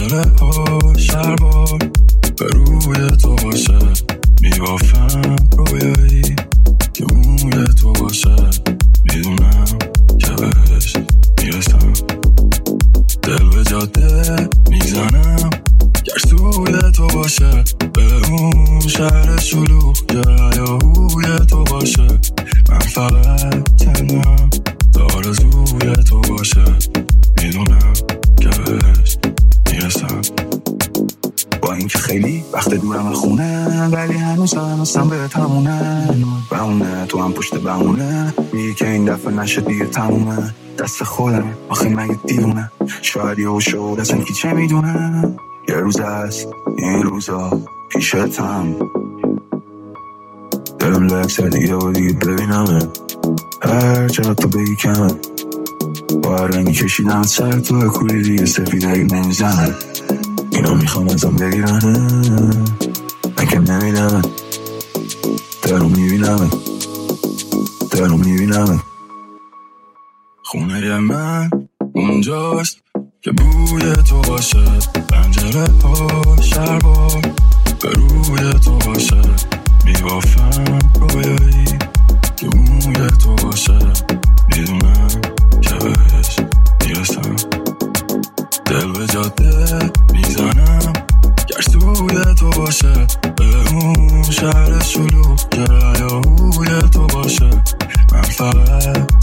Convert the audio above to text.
پنجره ها شربار به روی تو باشه، میبافم رویایی که موی تو باشه، میدونم که بهش میرسم. دل به جاده میزنم گر سوی تو باشه، به اون شهر شلوغ که هیاهوی تو باشه. من فقط تنم تا آرزوی تو باشه، میدونم که بهش میرسم. با اینکه خیلی وقت دورم خونه، ولی هنوز هستم به تمونه. بمونه تو هم پشت بمونه، میگه که این دفعه نشه دیگه تمومه. دست خودم آخه مگه دیونه، شاید یه شد اصلا کی چه میدونه. یه روز هست این روزا پیشتم، دلم لکسه دیگه و دیگه ببینمه. هر چقدر تو بگی کمه، با هر رنگی کشیدم سر تو کوری دیگه سفیده اگه نمیزنه. اینا میخوام ازم بگیرنه، من که نمیدمه. درو میبینمه خونه من اونجاست که بوی تو باشه، پنجره ها شربار به روی تو باشه، میبافم رویایی که موی تو باشه، میدونم که بهش میرسم. دل به جاده میزنم گر سوی تو باشه، به اون شهر شلوغ که هیاهوی تو باشه. من فقط